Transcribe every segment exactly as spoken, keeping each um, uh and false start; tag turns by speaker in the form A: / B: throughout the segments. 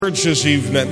A: Church this evening.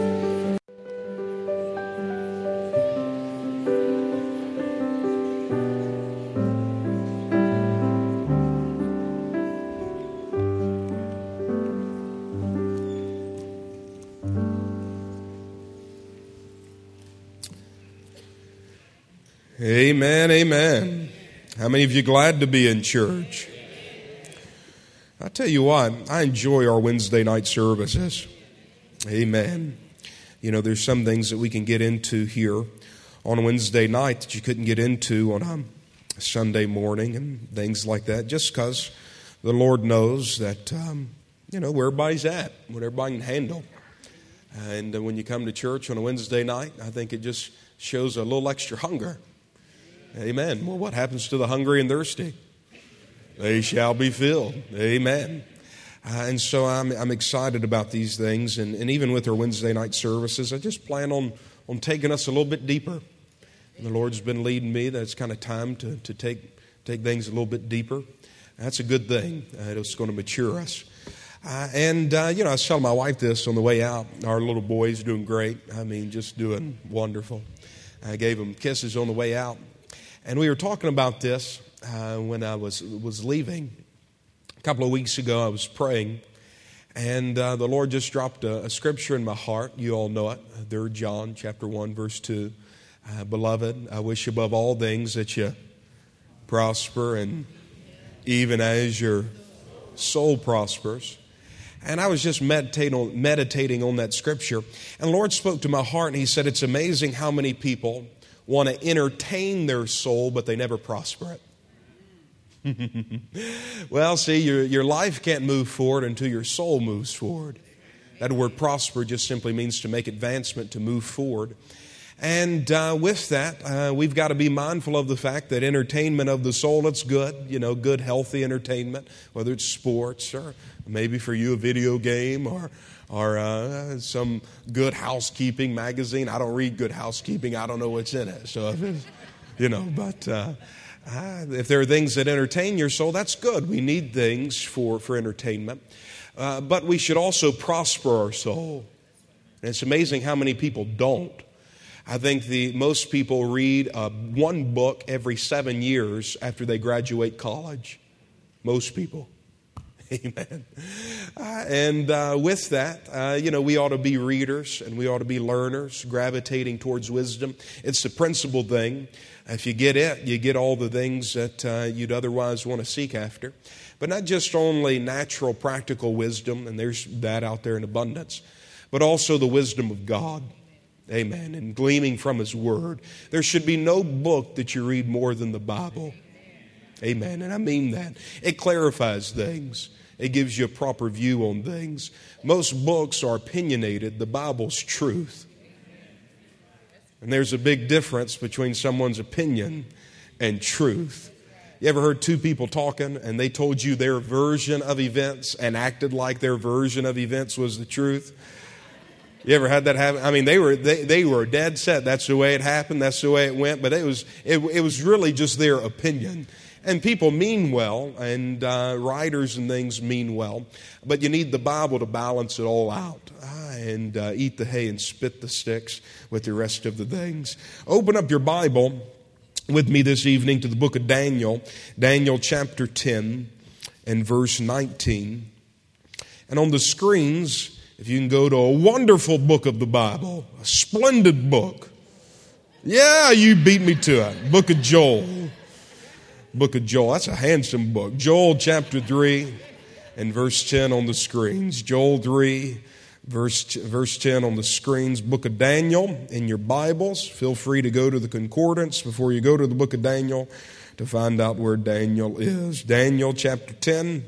A: Amen, amen. How many of you glad to be in church? I tell you what, I enjoy our Wednesday night services. Amen. You know, there's some things that we can get into here on a Wednesday night that you couldn't get into on a Sunday morning and things like that, just because the Lord knows that, um, you know, where everybody's at, what everybody can handle. And uh, when you come to church on a Wednesday night, I think it just shows a little extra hunger. Amen. Well, what happens to the hungry and thirsty? They shall be filled. Amen. Uh, and so I'm I'm excited about these things, and, and even with our Wednesday night services, I just plan on, on taking us a little bit deeper. And the Lord's been leading me that it's kind of time to, to take take things a little bit deeper. That's a good thing. Uh, it's going to mature us. Uh, and, uh, you know, I was telling my wife this on the way out. Our little boy's doing great. I mean, just doing wonderful. I gave him kisses on the way out. And we were talking about this uh, when I was was leaving. A couple of weeks ago, I was praying, and uh, the Lord just dropped a, a scripture in my heart. You all know it, Third John chapter one, verse two. Uh, Beloved, I wish above all things that you prosper, and even as your soul prospers. And I was just meditating on, meditating on that scripture, and the Lord spoke to my heart, and He said, it's amazing how many people want to entertain their soul, but they never prosper it. Well, see, your, your life can't move forward until your soul moves forward. That word prosper just simply means to make advancement, to move forward. And uh, with that, uh, we've got to be mindful of the fact that entertainment of the soul, it's good, you know, good, healthy entertainment, whether it's sports or maybe for you a video game or or uh, some good housekeeping magazine. I don't read Good Housekeeping. I don't know what's in it. So, if it's, you know, but uh, uh, if there are things that entertain your soul, that's good. We need things for, for entertainment. Uh, but we should also prosper our soul. And it's amazing how many people don't. I think the most people read uh, one book every seven years after they graduate college. Most people. Amen. Uh, and uh, with that, uh, you know, we ought to be readers and we ought to be learners, gravitating towards wisdom. It's the principal thing. If you get it, you get all the things that uh, you'd otherwise want to seek after. But not just only natural, practical wisdom, and there's that out there in abundance, but also the wisdom of God. Amen. And gleaming from His Word. There should be no book that you read more than the Bible. Amen. And I mean that. It clarifies things. It gives you a proper view on things. Most books are opinionated. The Bible's truth. And there's a big difference between someone's opinion and truth. You ever heard two people talking and they told you their version of events and acted like their version of events was the truth? You ever had that happen? I mean, they were they, they were dead set. That's the way it happened. That's the way it went. But it was it, it was really just their opinion. And people mean well, and uh, writers and things mean well, but you need the Bible to balance it all out ah, and uh, eat the hay and spit the sticks with the rest of the things. Open up your Bible with me this evening to the book of Daniel, Daniel chapter ten and verse nineteen. And on the screens, if you can go to a wonderful book of the Bible, a splendid book. Yeah, you beat me to it. Book of Joel. Book of Joel. That's a handsome book. Joel chapter three and verse ten on the screens. Joel three, verse, verse ten on the screens. Book of Daniel in your Bibles. Feel free to go to the concordance before you go to the book of Daniel to find out where Daniel is. Daniel chapter ten,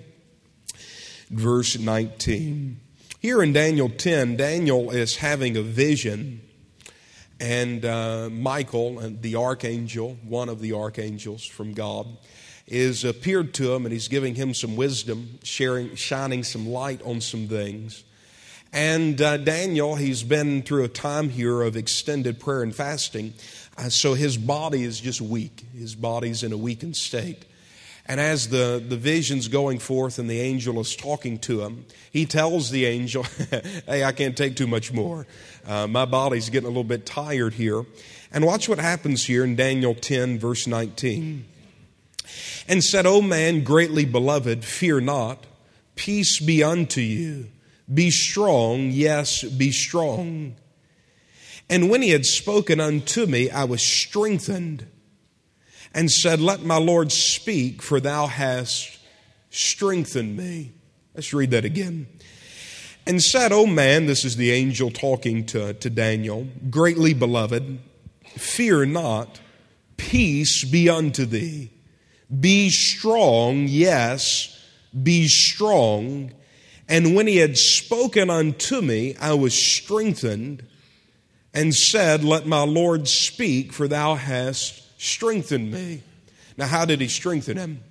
A: verse nineteen. Here in Daniel ten, Daniel is having a vision. And uh, Michael, the archangel, one of the archangels from God, is appeared to him and he's giving him some wisdom, sharing, shining some light on some things. And uh, Daniel, he's been through a time here of extended prayer and fasting, uh, so his body is just weak. His body's in a weakened state. And as the, the vision's going forth and the angel is talking to him, he tells the angel, hey, I can't take too much more. Uh, my body's getting a little bit tired here. And watch what happens here in Daniel ten, verse nineteen. And said, O man, greatly beloved, fear not. Peace be unto you. Be strong, yes, be strong. And when he had spoken unto me, I was strengthened. And said, let my Lord speak, for thou hast strengthened me. Let's read that again. And said, O man, this is the angel talking to, to Daniel, greatly beloved, fear not, peace be unto thee. Be strong, yes, be strong. And when he had spoken unto me, I was strengthened, and said, let my Lord speak, for thou hast strengthened me. Now, how did he strengthen him?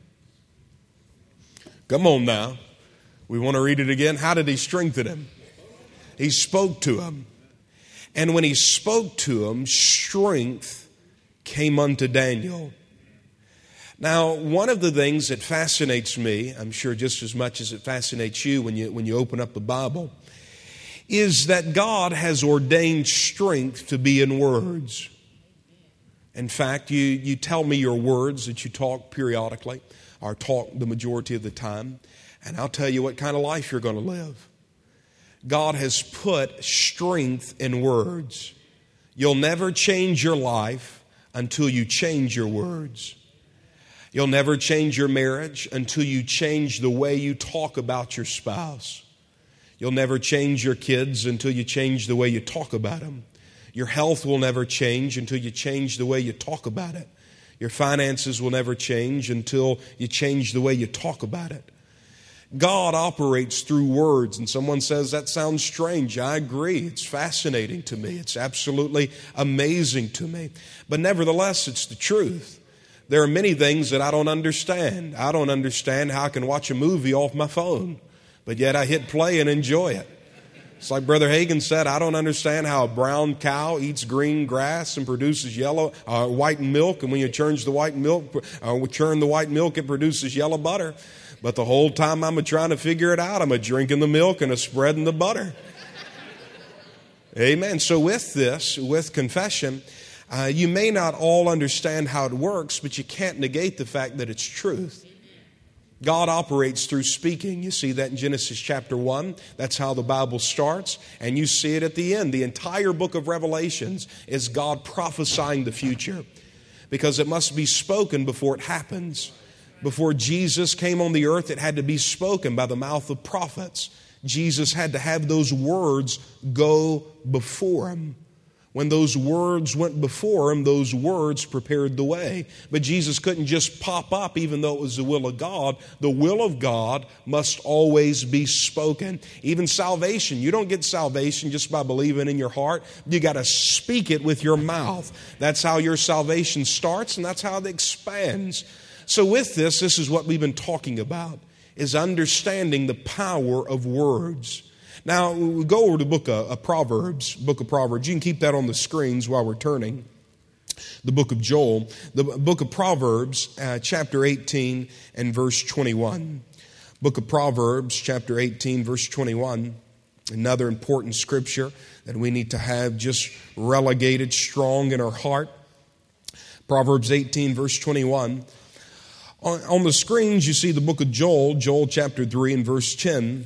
A: Come on now. We want to read it again. How did he strengthen him? He spoke to him. And when he spoke to him, strength came unto Daniel. Now, one of the things that fascinates me, I'm sure just as much as it fascinates you when you, when you open up the Bible, is that God has ordained strength to be in words. In fact, you, you tell me your words that you talk periodically, or talk the majority of the time, and I'll tell you what kind of life you're going to live. God has put strength in words. You'll never change your life until you change your words. You'll never change your marriage until you change the way you talk about your spouse. You'll never change your kids until you change the way you talk about them. Your health will never change until you change the way you talk about it. Your finances will never change until you change the way you talk about it. God operates through words, and someone says, that sounds strange. I agree. It's fascinating to me. It's absolutely amazing to me. But nevertheless, it's the truth. There are many things that I don't understand. I don't understand how I can watch a movie off my phone, but yet I hit play and enjoy it. It's like Brother Hagin said, I don't understand how a brown cow eats green grass and produces yellow, uh, white milk, and when you churn the white milk, uh, churn the white milk, it produces yellow butter. But the whole time I'm trying to figure it out, I'm a drinking the milk and a spreading the butter. Amen. So with this, with confession, uh, you may not all understand how it works, but you can't negate the fact that it's truth. God operates through speaking. You see that in Genesis chapter one. That's how the Bible starts. And you see it at the end. The entire book of Revelations is God prophesying the future, because it must be spoken before it happens. Before Jesus came on the earth, it had to be spoken by the mouth of prophets. Jesus had to have those words go before him. When those words went before him, those words prepared the way. But Jesus couldn't just pop up even though it was the will of God. The will of God must always be spoken. Even salvation, you don't get salvation just by believing in your heart. You got to speak it with your mouth. That's how your salvation starts, and that's how it expands. So with this, this is what we've been talking about, is understanding the power of words. Now, we go over to the book of, of Proverbs, book of Proverbs. You can keep that on the screens while we're turning. The book of Joel, the book of Proverbs, uh, chapter eighteen and verse twenty-one. Book of Proverbs, chapter eighteen, verse twenty-one. Another important scripture that we need to have just relegated strong in our heart. Proverbs eighteen, verse twenty-one. On, on the screens, you see the book of Joel, Joel chapter three and verse ten.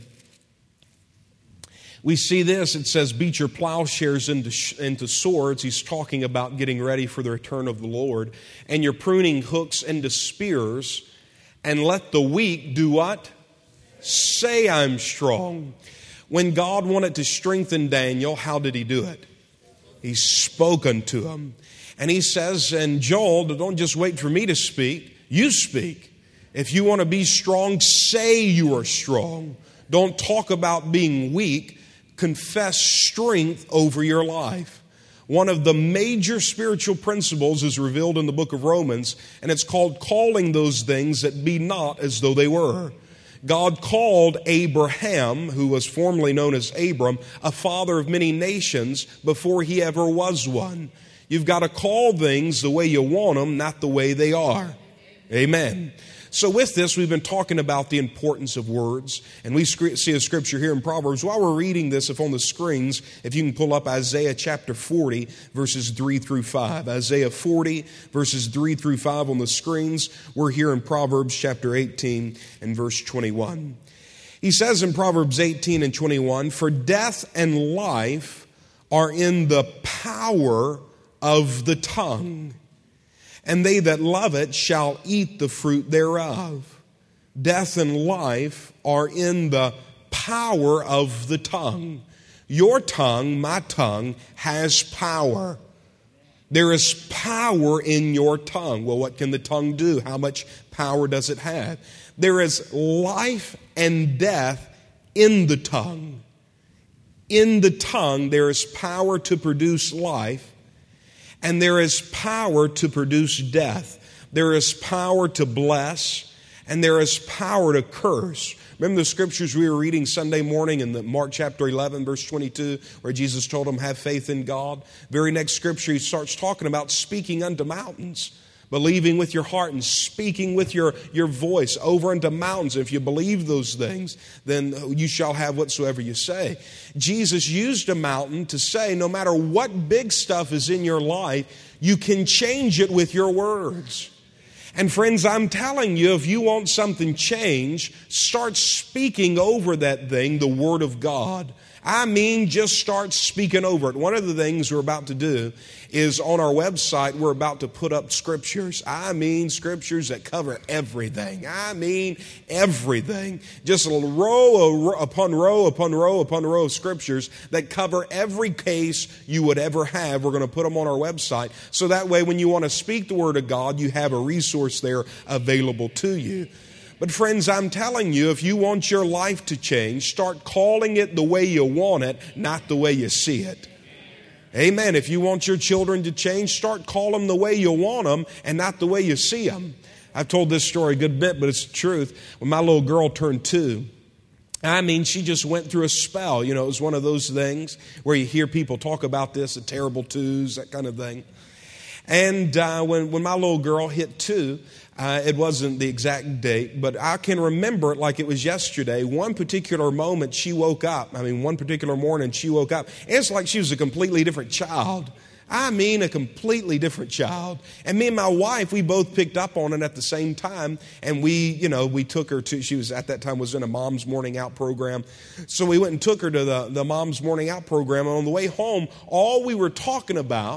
A: We see this, it says, beat your plowshares into, into swords. He's talking about getting ready for the return of the Lord. And your pruning hooks into spears. And let the weak do what? Say, I'm strong. When God wanted to strengthen Daniel, how did he do it? He spoke unto him. And he says, and Joel, don't just wait for me to speak. You speak. If you want to be strong, say you are strong. Don't talk about being weak. Confess strength over your life. One of the major spiritual principles is revealed in the book of Romans, and it's called calling those things that be not as though they were. God called Abraham, who was formerly known as Abram, a father of many nations before he ever was one. You've got to call things the way you want them, not the way they are. Amen. So with this, we've been talking about the importance of words. And we see a scripture here in Proverbs. While we're reading this, if on the screens, if you can pull up Isaiah chapter forty, verses three through five. Isaiah forty, verses three through five on the screens. We're here in Proverbs chapter eighteen and verse twenty-one. He says in Proverbs eighteen and twenty-one, "For death and life are in the power of the tongue, and they that love it shall eat the fruit thereof." Death and life are in the power of the tongue. Your tongue, my tongue, has power. There is power in your tongue. Well, what can the tongue do? How much power does it have? There is life and death in the tongue. In the tongue, there is power to produce life, and there is power to produce death. There is power to bless, and there is power to curse. Remember the scriptures we were reading Sunday morning in the Mark chapter eleven, verse twenty-two, where Jesus told them, have faith in God? Very next scripture, he starts talking about speaking unto mountains. Believing with your heart and speaking with your, your voice over unto mountains. If you believe those things, then you shall have whatsoever you say. Jesus used a mountain to say, no matter what big stuff is in your life, you can change it with your words. And friends, I'm telling you, if you want something changed, start speaking over that thing, the Word of God. I mean, just start speaking over it. One of the things we're about to do is on our website, we're about to put up scriptures. I mean, scriptures that cover everything. I mean, everything. Just a row upon row upon row upon row of scriptures that cover every case you would ever have. We're going to put them on our website. So that way, when you want to speak the Word of God, you have a resource there available to you. But friends, I'm telling you, if you want your life to change, start calling it the way you want it, not the way you see it. Amen. If you want your children to change, start calling them the way you want them and not the way you see them. I've told this story a good bit, but it's the truth. When my little girl turned two, I mean, she just went through a spell. You know, it was one of those things where you hear people talk about this, the terrible twos, that kind of thing. And uh, when, when my little girl hit two, Uh, it wasn't the exact date, but I can remember it like it was yesterday. One particular moment she woke up. I mean, one particular morning she woke up. It's like she was a completely different child. I mean, a completely different child. And me and my wife, we both picked up on it at the same time. And we, you know, we took her to, she was at that time was in a Mom's Morning Out program. So we went and took her to the, the Mom's Morning Out program. And on the way home, all we were talking about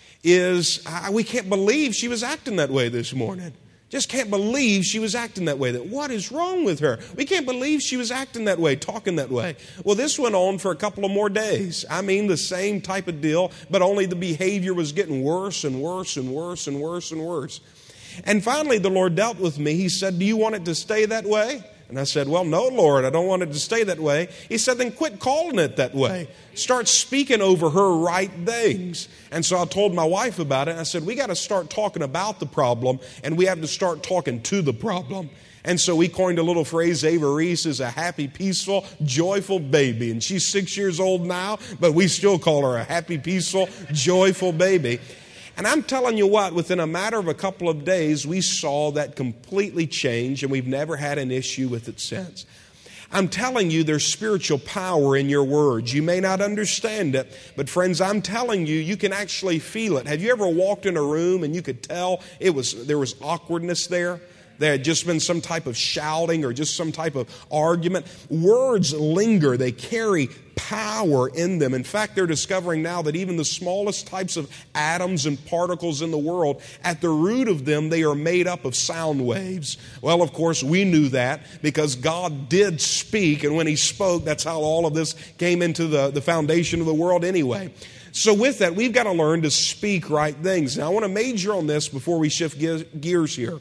A: is, uh, we can't believe she was acting that way this morning. Just can't believe she was acting that way. That what is wrong with her? We can't believe she was acting that way, talking that way. Well, this went on for a couple of more days. I mean, the same type of deal, but only the behavior was getting worse and worse and worse and worse and worse. And finally, the Lord dealt with me. He said, do you want it to stay that way? And I said, well, no, Lord, I don't want it to stay that way. He said, then quit calling it that way. Start speaking over her right things. And so I told my wife about it. I said, we got to start talking about the problem, and we have to start talking to the problem. And so we coined a little phrase, Ava Reese is a happy, peaceful, joyful baby. And she's six years old now, but we still call her a happy, peaceful, joyful baby. And I'm telling you what, within a matter of a couple of days, we saw that completely change, and we've never had an issue with it since. I'm telling you, there's spiritual power in your words. You may not understand it, but friends, I'm telling you, you can actually feel it. Have you ever walked in a room and you could tell it was there was awkwardness there? There had just been some type of shouting or just some type of argument. Words linger. They carry power in them. In fact, they're discovering now that even the smallest types of atoms and particles in the world, at the root of them, they are made up of sound waves. Well, of course, we knew that because God did speak, and when He spoke, that's how all of this came into the, the foundation of the world anyway. So with that, we've got to learn to speak right things. Now, I want to major on this before we shift gears here.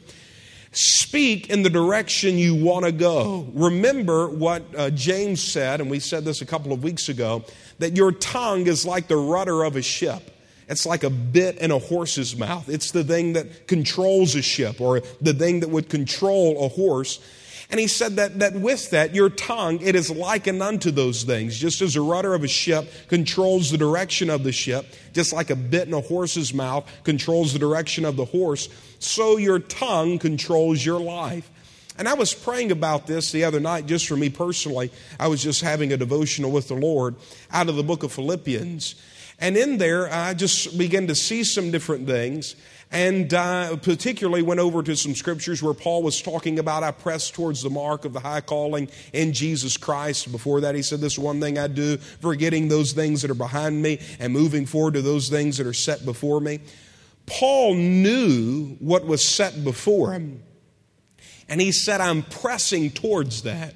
A: Speak in the direction you want to go. Remember what uh, James said, and we said this a couple of weeks ago, that your tongue is like the rudder of a ship. It's like a bit in a horse's mouth. It's the thing that controls a ship, or the thing that would control a horse. And he said that, that with that, your tongue, it is likened unto those things. Just as a rudder of a ship controls the direction of the ship, just like a bit in a horse's mouth controls the direction of the horse, so your tongue controls your life. And I was praying about this the other night, just for me personally. I was just having a devotional with the Lord out of the book of Philippians. And in there, I just began to see some different things. And uh, particularly went over to some scriptures where Paul was talking about, I press towards the mark of the high calling in Jesus Christ. Before that, he said, this one thing I do, forgetting those things that are behind me and moving forward to those things that are set before me. Paul knew what was set before him. And he said, I'm pressing towards that.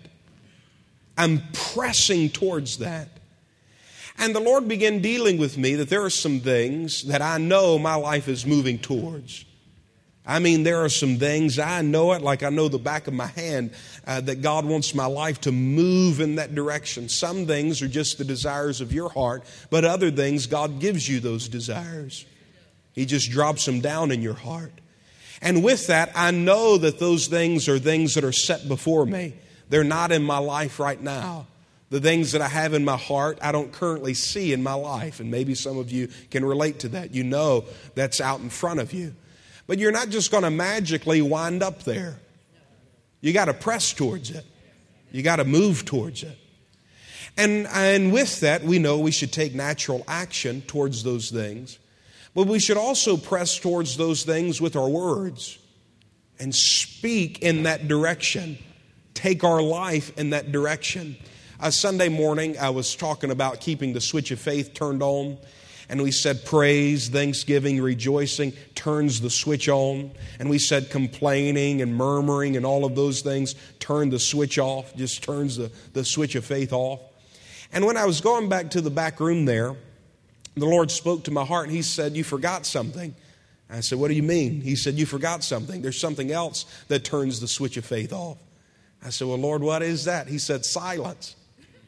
A: I'm pressing towards that. And the Lord began dealing with me that there are some things that I know my life is moving towards. I mean, there are some things, I know it like I know the back of my hand, uh, that God wants my life to move in that direction. Some things are just the desires of your heart, but other things, God gives you those desires. He just drops them down in your heart. And with that, I know that those things are things that are set before me. They're not in my life right now. The things that I have in my heart, I don't currently see in my life. And maybe some of you can relate to that. You know that's out in front of you. But you're not just going to magically wind up there. You got to press towards it. You got to move towards it. And, and with that, we know we should take natural action towards those things. But we should also press towards those things with our words and speak in that direction. Take our life in that direction. A Sunday morning, I was talking about keeping the switch of faith turned on. And we said praise, thanksgiving, rejoicing turns the switch on. And we said complaining and murmuring and all of those things turn the switch off, just turns the, the switch of faith off. And when I was going back to the back room there, the Lord spoke to my heart and He said, you forgot something. I said, what do you mean? He said, you forgot something. There's something else that turns the switch of faith off. I said, well, Lord, what is that? He said, silence.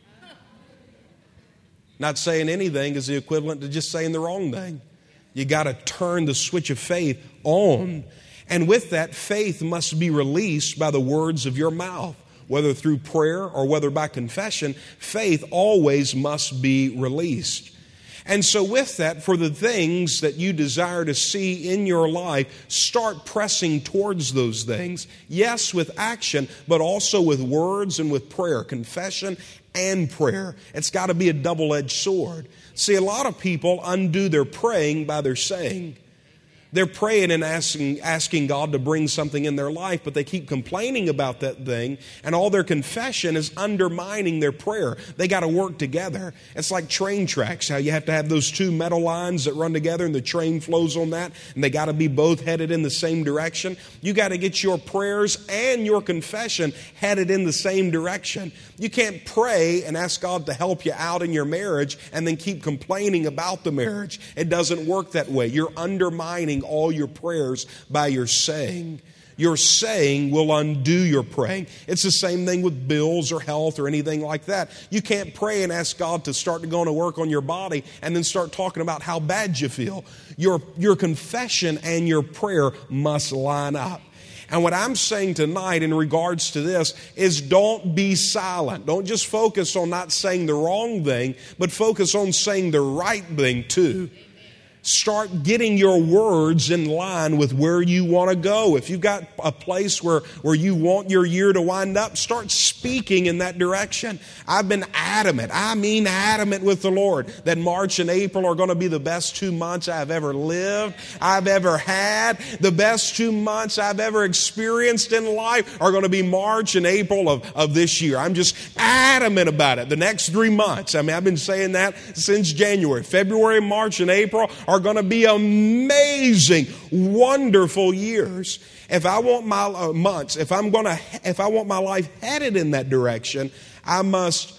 A: Not saying anything is the equivalent to just saying the wrong thing. You got to turn the switch of faith on. And with that, faith must be released by the words of your mouth. Whether through prayer or whether by confession, faith always must be released. And so with that, for the things that you desire to see in your life, start pressing towards those things. Yes, with action, but also with words and with prayer, confession and prayer. It's got to be a double-edged sword. See, a lot of people undo their praying by their saying. They're praying and asking, asking God to bring something in their life, but they keep complaining about that thing, and all their confession is undermining their prayer. They got to work together. It's like train tracks, how you have to have those two metal lines that run together, and the train flows on that, and they got to be both headed in the same direction. You got to get your prayers and your confession headed in the same direction. You can't pray and ask God to help you out in your marriage and then keep complaining about the marriage. It doesn't work that way. You're undermining all your prayers by your saying. Your saying will undo your praying. It's the same thing with bills or health or anything like that. You can't pray and ask God to start to go to work on your body and then start talking about how bad you feel. Your, your confession and your prayer must line up. And what I'm saying tonight in regards to this is don't be silent. Don't just focus on not saying the wrong thing, but focus on saying the right thing too. Start getting your words in line with where you want to go. If you've got a place where, where you want your year to wind up, start speaking in that direction. I've been adamant, I mean adamant with the Lord, that March and April are going to be the best two months I've ever lived, I've ever had. The best two months I've ever experienced in life are going to be March and April of, of this year. I'm just adamant about it. The next three months, I mean, I've been saying that since January. February, March, and April are going to be amazing, wonderful years. If I want my uh, months, if I'm going to, if I want my life headed in that direction, I must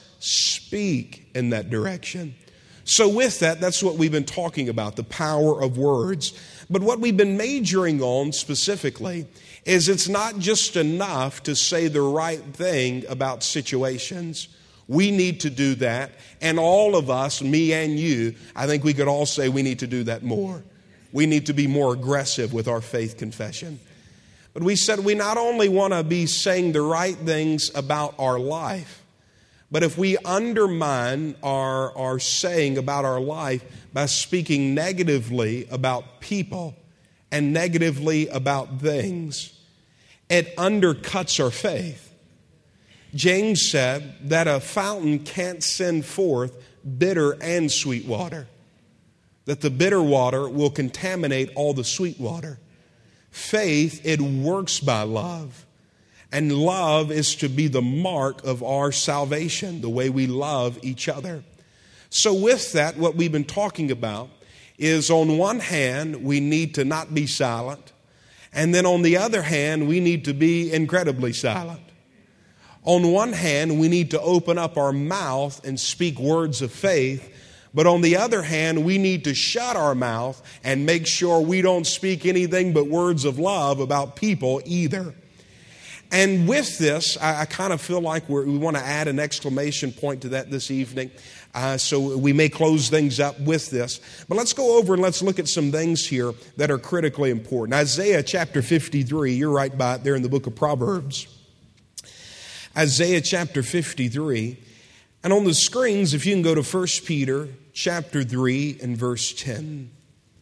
A: speak in that direction. So with that, that's what we've been talking about, the power of words. But what we've been majoring on specifically is it's not just enough to say the right thing about situations. We need to do that. And all of us, me and you, I think we could all say we need to do that more. We need to be more aggressive with our faith confession. But we said we not only want to be saying the right things about our life, but if we undermine our, our saying about our life by speaking negatively about people and negatively about things, it undercuts our faith. James said that a fountain can't send forth bitter and sweet water, that the bitter water will contaminate all the sweet water. Faith, it works by love. And love is to be the mark of our salvation, the way we love each other. So with that, what we've been talking about is, on one hand, we need to not be silent. And then on the other hand, we need to be incredibly silent. On one hand, we need to open up our mouth and speak words of faith. But on the other hand, we need to shut our mouth and make sure we don't speak anything but words of love about people either. And with this, I, I kind of feel like we're, we want to add an exclamation point to that this evening. Uh, so we may close things up with this. But let's go over and let's look at some things here that are critically important. Isaiah chapter fifty-three, you're right by it there in the book of Proverbs. Isaiah chapter fifty-three. And on the screens, if you can go to First Peter chapter three and verse ten.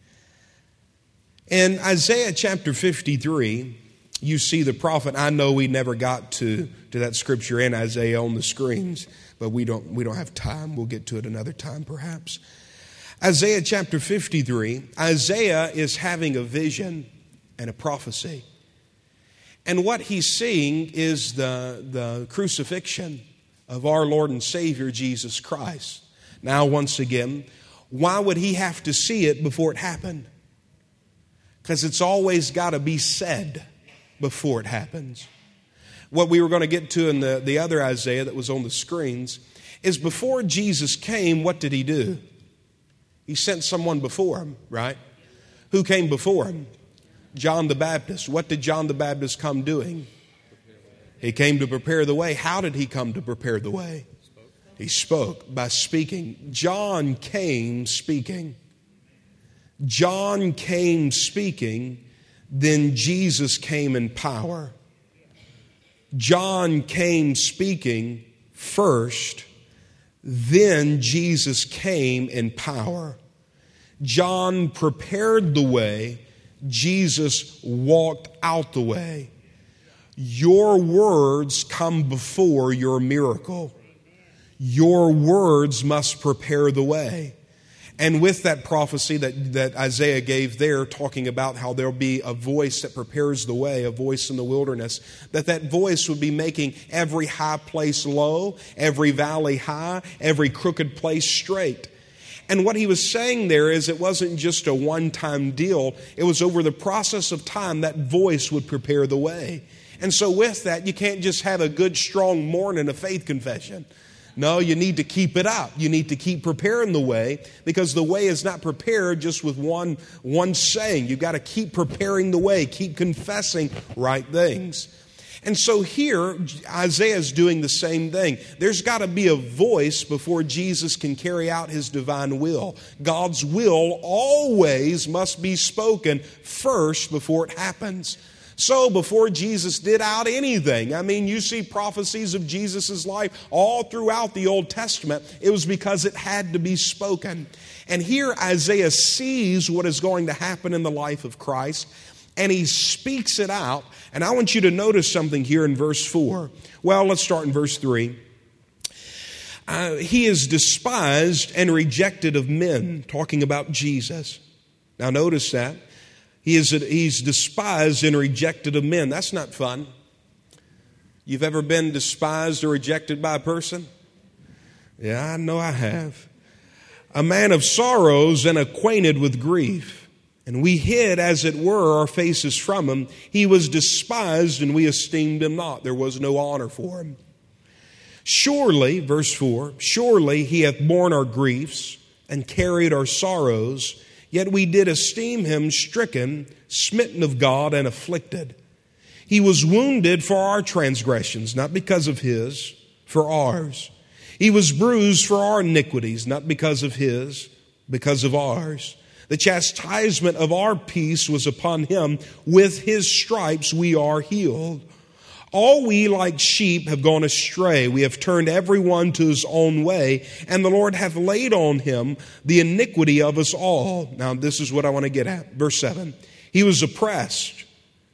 A: In Isaiah chapter fifty-three, you see the prophet. I know we never got to, to that scripture in Isaiah on the screens, but we don't, we don't have time. We'll get to it another time perhaps. Isaiah chapter fifty-three, Isaiah is having a vision and a prophecy. And what he's seeing is the, the crucifixion of our Lord and Savior Jesus Christ. Now, once again, why would he have to see it before it happened? Because it's always got to be said before it happens. What we were going to get to in the, the other Isaiah that was on the screens is, before Jesus came, what did he do? He sent someone before him, right? Who came before him? John the Baptist. What did John the Baptist come doing? He came to prepare the way. How did he come to prepare the way? He spoke by speaking. John came speaking. John came speaking, then Jesus came in power. John came speaking first, then Jesus came in power. John prepared the way, Jesus walked out the way. Your words come before your miracle. Your words must prepare the way. And with that prophecy that, that Isaiah gave there, talking about how there'll be a voice that prepares the way, a voice in the wilderness, that that voice would be making every high place low, every valley high, every crooked place straight. And what he was saying there is, it wasn't just a one-time deal. It was over the process of time that voice would prepare the way. And so with that, you can't just have a good, strong morning of faith confession. No, you need to keep it up. You need to keep preparing the way, because the way is not prepared just with one, one saying. You've got to keep preparing the way, keep confessing right things. And so here, Isaiah is doing the same thing. There's got to be a voice before Jesus can carry out his divine will. God's will always must be spoken first before it happens. So before Jesus did out anything, I mean, you see prophecies of Jesus' life all throughout the Old Testament. It was because it had to be spoken. And here Isaiah sees what is going to happen in the life of Christ, and he speaks it out. And I want you to notice something here in verse four. Well, let's start in verse three. Uh, he is despised and rejected of men, talking about Jesus. Now notice that. He is, he's despised and rejected of men. That's not fun. You've ever been despised or rejected by a person? Yeah, I know I have. A man of sorrows and acquainted with grief. And we hid, as it were, our faces from him. He was despised, and we esteemed him not. There was no honor for him. Surely, verse four, surely he hath borne our griefs and carried our sorrows. Yet we did esteem him stricken, smitten of God, and afflicted. He was wounded for our transgressions, not because of his, for ours. He was bruised for our iniquities, not because of his, because of ours. The chastisement of our peace was upon him. With his stripes we are healed. All we like sheep have gone astray. We have turned every one to his own way, and the Lord hath laid on him the iniquity of us all. Now this is what I want to get at. Verse seven. He was oppressed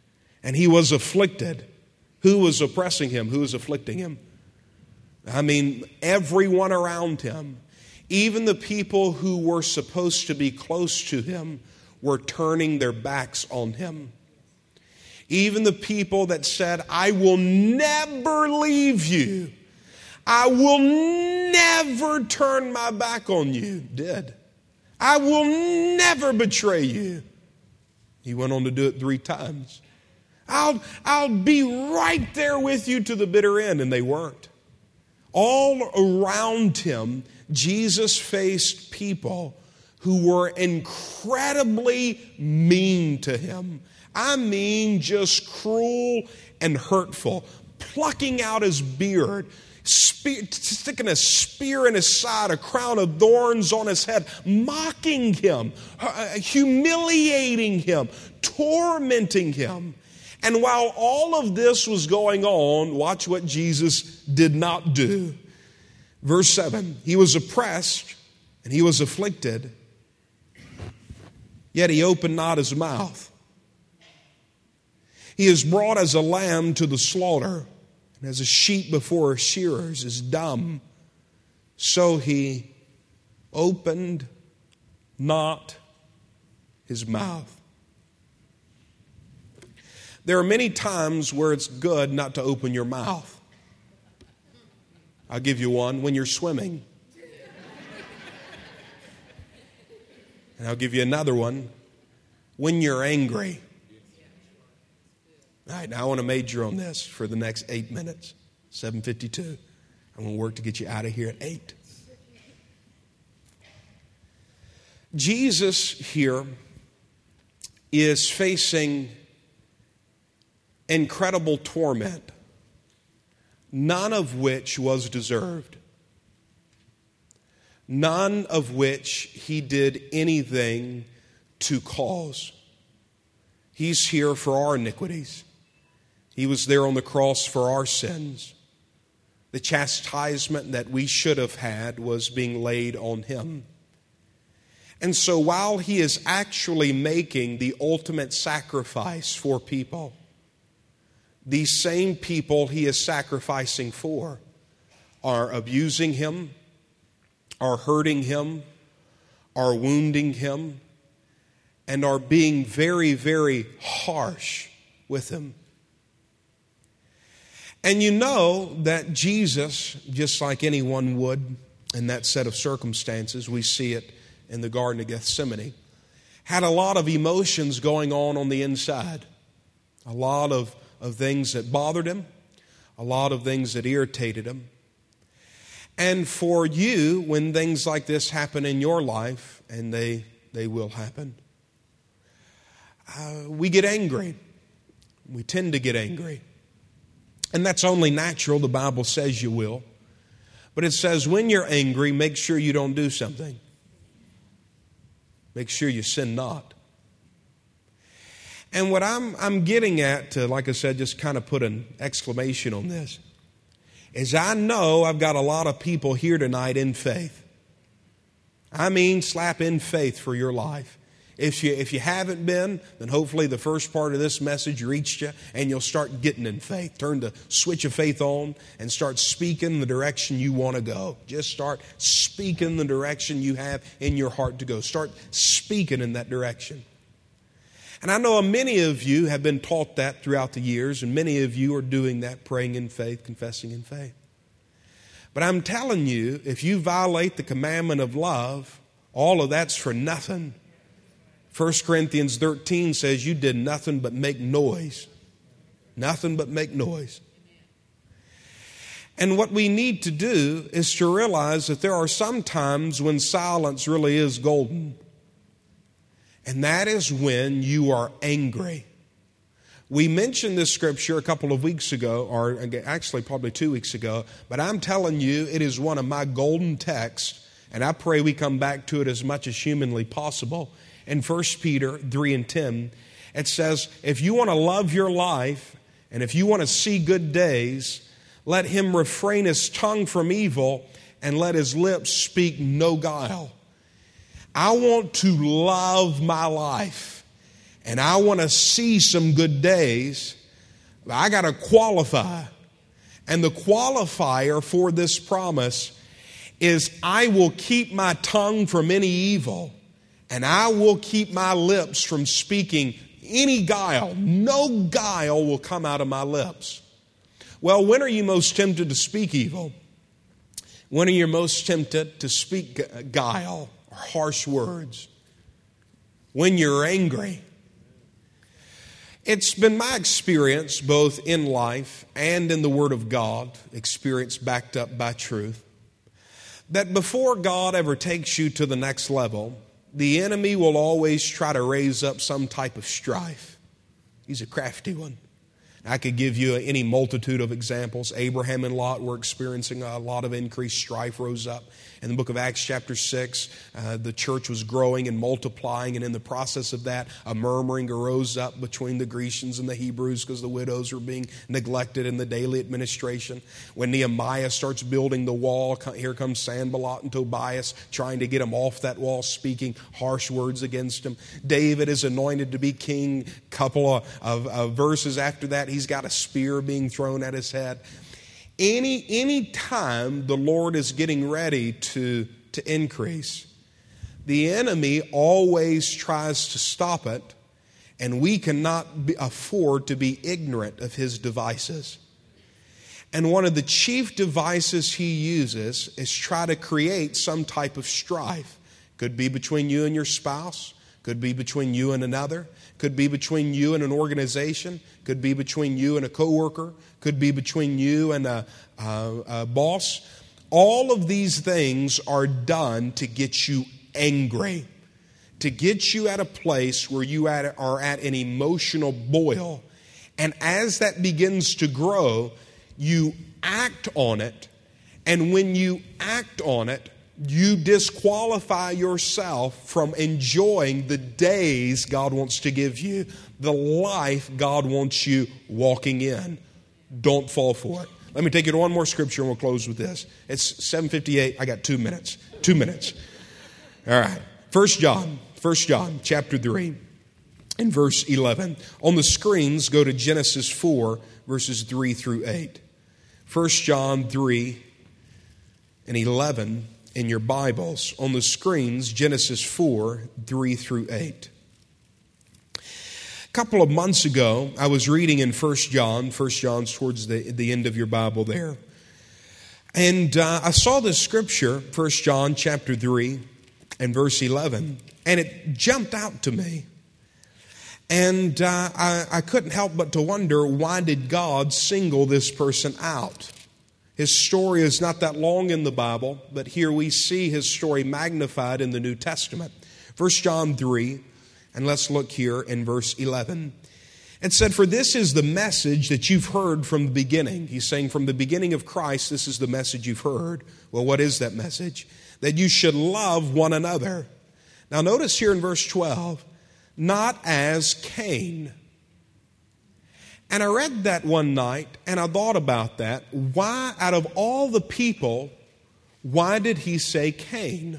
A: and he was afflicted. Who was oppressing him? Who was afflicting him? I mean, everyone around him, even the people who were supposed to be close to him, were turning their backs on him. Even the people that said, I will never leave you, I will never turn my back on you, did. I will never betray you. He went on to do it three times. I'll, I'll be right there with you to the bitter end. And they weren't. All around him, Jesus faced people who were incredibly mean to him. I mean, just cruel and hurtful. Plucking out his beard, spear, sticking a spear in his side, a crown of thorns on his head, mocking him, humiliating him, tormenting him. And while all of this was going on, watch what Jesus did not do. Verse seven, he was oppressed and he was afflicted, yet he opened not his mouth. He is brought as a lamb to the slaughter, and as a sheep before her shearers is dumb, so he opened not his mouth. There are many times where it's good not to open your mouth. I'll give you one: when you're swimming. And I'll give you another one: when you're angry. All right, now I want to major on this for the next eight minutes. seven fifty-two. I'm going to work to get you out of here at eight. Jesus here is facing incredible torment, none of which was deserved, none of which he did anything to cause. He's here for our iniquities. He was there on the cross for our sins. The chastisement that we should have had was being laid on him. And so while he is actually making the ultimate sacrifice for people, these same people he is sacrificing for are abusing him, are hurting him, are wounding him, and are being very, very harsh with him. And you know that Jesus, just like anyone would in that set of circumstances, we see it in the Garden of Gethsemane, had a lot of emotions going on on the inside. A lot of, of things that bothered him, a lot of things that irritated him. And for you, when things like this happen in your life, and they, they will happen, uh, we get angry. We tend to get angry. And that's only natural. The Bible says you will. But it says when you're angry, make sure you don't do something. Make sure you sin not. And what I'm, I'm getting at, to, like I said, just kind of put an exclamation on this, is I know I've got a lot of people here tonight in faith. I mean, slap in faith for your life. If you, if you haven't been, then hopefully the first part of this message reached you and you'll start getting in faith. Turn the switch of faith on and start speaking the direction you want to go. Just start speaking the direction you have in your heart to go. Start speaking in that direction. And I know many of you have been taught that throughout the years, and many of you are doing that, praying in faith, confessing in faith. But I'm telling you, if you violate the commandment of love, all of that's for nothing. First Corinthians thirteen says you did nothing but make noise. Nothing but make noise. And what we need to do is to realize that there are some times when silence really is golden. And that is when you are angry. We mentioned this scripture a couple of weeks ago, or actually probably two weeks ago, but I'm telling you it is one of my golden texts, and I pray we come back to it as much as humanly possible. In First Peter three and ten, it says, if you want to love your life and if you want to see good days, let him refrain his tongue from evil and let his lips speak no guile. I want to love my life. and I want to see some good days, I got to qualify. And the qualifier for this promise is I will keep my tongue from any evil, and I will keep my lips from speaking any guile. No guile will come out of my lips. Well, when are you most tempted to speak evil? When are you most tempted to speak guile or harsh words? When you're angry. It's been my experience, both in life and in the Word of God, experience backed up by truth, that before God ever takes you to the next level, the enemy will always try to raise up some type of strife. He's a crafty one. I could give you any multitude of examples. Abraham and Lot were experiencing a lot of increased strife rose up. In the book of Acts chapter six, uh, the church was growing and multiplying, and in the process of that, a murmuring arose up between the Grecians and the Hebrews because the widows were being neglected in the daily administration. When Nehemiah starts building the wall, here comes Sanballat and Tobias trying to get him off that wall, speaking harsh words against him. David is anointed to be king. A couple of, of, of verses after that, he's got a spear being thrown at his head. Any any time the Lord is getting ready to, to increase, the enemy always tries to stop it, and we cannot be, afford to be ignorant of his devices. And one of the chief devices he uses is try to create some type of strife. Could be between you and your spouse. Could be between you and another. Could be between you and an organization. Could be between you and a coworker. Could be between you and a, a, a boss. All of these things are done to get you angry, to get you at a place where you at, are at an emotional boil. And as that begins to grow, you act on it. And when you act on it, you disqualify yourself from enjoying the days God wants to give you, the life God wants you walking in. Don't fall for it. Let me take you to one more scripture and we'll close with this. It's seven fifty-eight. I got two minutes. Two minutes. All right. First John. First John chapter three and verse eleven. On the screens, go to Genesis four, verses three through eight. First John three and eleven. In your Bibles, on the screens, Genesis four, three through eight. A couple of months ago, I was reading in First John. First John's towards the, the end of your Bible there. And uh, I saw this scripture, First John chapter three and verse eleven, and it jumped out to me. And uh, I, I couldn't help but to wonder, why did God single this person out? His story is not that long in the Bible, but here we see his story magnified in the New Testament. First John three, and let's look here in verse eleven. It said, "For this is the message that you've heard from the beginning." He's saying from the beginning of Christ, this is the message you've heard. Well, what is that message? That you should love one another. Now notice here in verse twelve, not as Cain. And I read that one night, and I thought about that. Why, out of all the people, why did he say Cain?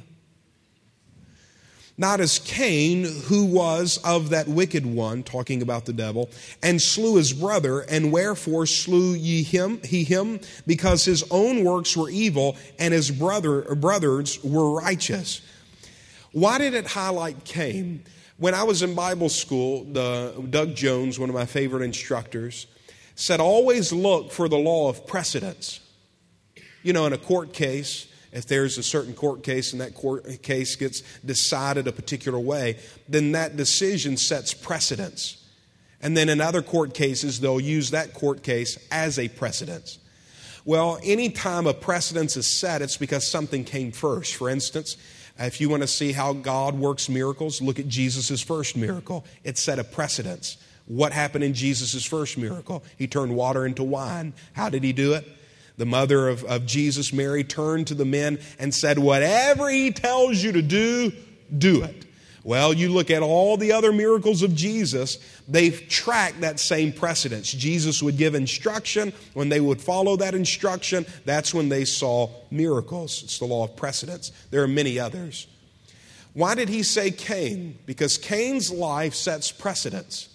A: Not as Cain, who was of that wicked one, talking about the devil, and slew his brother, and wherefore slew ye him, he him? Because his own works were evil, and his brother brothers were righteous. Why did it highlight Cain? When I was in Bible school, the, Doug Jones, one of my favorite instructors, said always look for the law of precedence. You know, in a court case, if there's a certain court case and that court case gets decided a particular way, then that decision sets precedence. And then in other court cases, they'll use that court case as a precedence. Well, anytime a precedence is set, it's because something came first. For instance, if you want to see how God works miracles, look at Jesus' first miracle. It set a precedence. What happened in Jesus' first miracle? He turned water into wine. How did he do it? The mother of, of Jesus, Mary, turned to the men and said, whatever he tells you to do, do it. Well, you look at all the other miracles of Jesus, they've tracked that same precedence. Jesus would give instruction. When they would follow that instruction, that's when they saw miracles. It's the law of precedence. There are many others. Why did he say Cain? Because Cain's life sets precedence.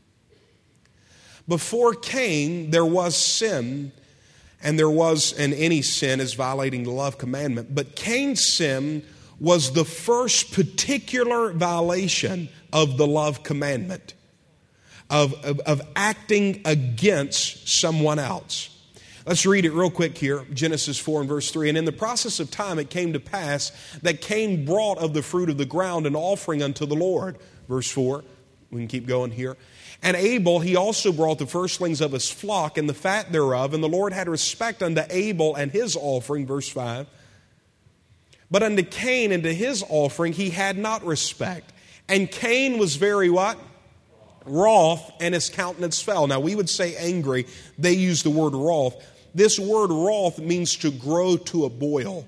A: Before Cain, there was sin, and there was, and any sin is violating the love commandment. But Cain's sin was the first particular violation of the love commandment, of, of, of acting against someone else. Let's read it real quick here, Genesis four and verse three. And in the process of time it came to pass that Cain brought of the fruit of the ground an offering unto the Lord. Verse four, we can keep going here. And Abel, he also brought the firstlings of his flock and the fat thereof. And the Lord had respect unto Abel and his offering. Verse five. But unto Cain and to his offering he had not respect. And Cain was very what? Wroth, and his countenance fell. Now we would say angry. They use the word wroth. This word wroth means to grow to a boil.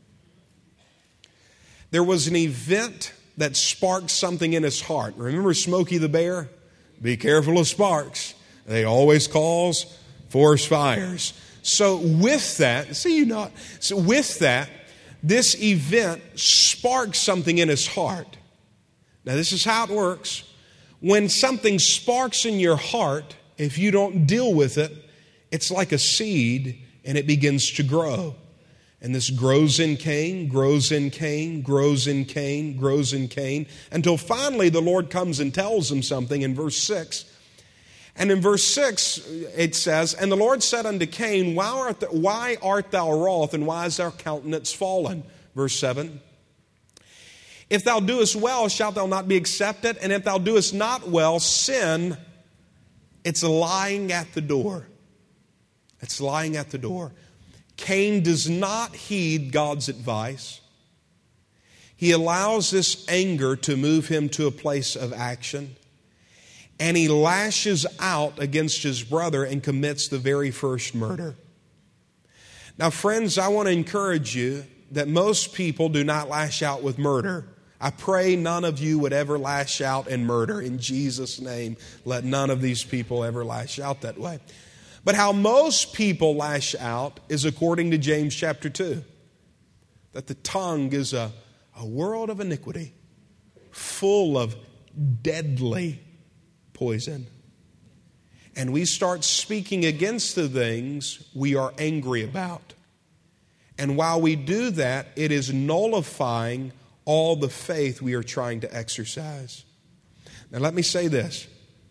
A: There was an event that sparked something in his heart. Remember Smokey the Bear? Be careful of sparks. They always cause forest fires. So with that, see you not. So with that, this event sparked something in his heart. Now this is how it works. When something sparks in your heart, if you don't deal with it, it's like a seed and it begins to grow. And this grows in Cain, grows in Cain, grows in Cain, grows in Cain, until finally the Lord comes and tells him something in verse six. And in verse six it says, And the Lord said unto Cain, Why art thou, why art thou wroth, and why is thy countenance fallen? Verse seven. If thou doest well, shalt thou not be accepted? And if thou doest not well, sin, it's lying at the door. It's lying at the door. Cain does not heed God's advice. He allows this anger to move him to a place of action. And he lashes out against his brother and commits the very first murder. Now, friends, I want to encourage you that most people do not lash out with murder. I pray none of you would ever lash out in murder. In Jesus' name, let none of these people ever lash out that way. But how most people lash out is according to James chapter two. That the tongue is a, a world of iniquity, full of deadly poison. And we start speaking against the things we are angry about. And while we do that, it is nullifying all the faith we are trying to exercise. Now let me say this.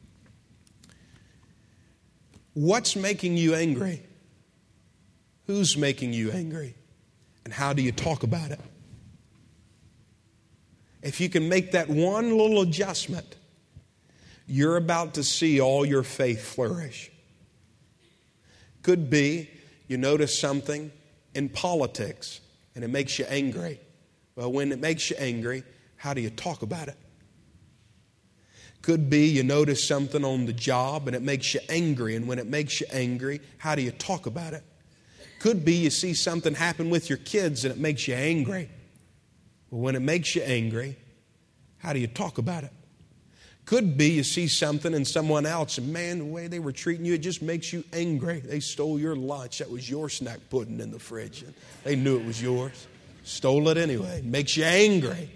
A: What's making you angry? Who's making you angry? And how do you talk about it? If you can make that one little adjustment, you're about to see all your faith flourish. Could be you notice something in politics and it makes you angry. Well, when it makes you angry, how do you talk about it? Could be you notice something on the job and it makes you angry. And when it makes you angry, how do you talk about it? Could be you see something happen with your kids and it makes you angry. Well, when it makes you angry, how do you talk about it? Could be you see something in someone else and man, the way they were treating you, it just makes you angry. They stole your lunch. That was your snack pudding in the fridge. And they knew it was yours. Stole it anyway. It makes you angry.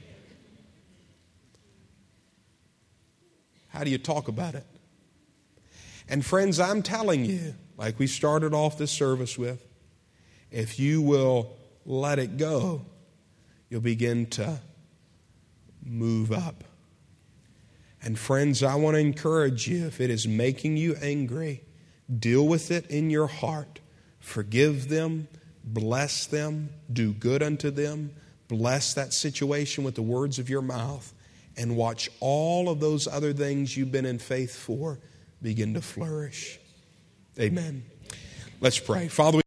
A: How do you talk about it? And friends, I'm telling you, like we started off this service with, if you will let it go, you'll begin to move up. And friends, I want to encourage you, if it is making you angry, deal with it in your heart. Forgive them, bless them, do good unto them, bless that situation with the words of your mouth, and watch all of those other things you've been in faith for begin to flourish. Amen. Let's pray. Father,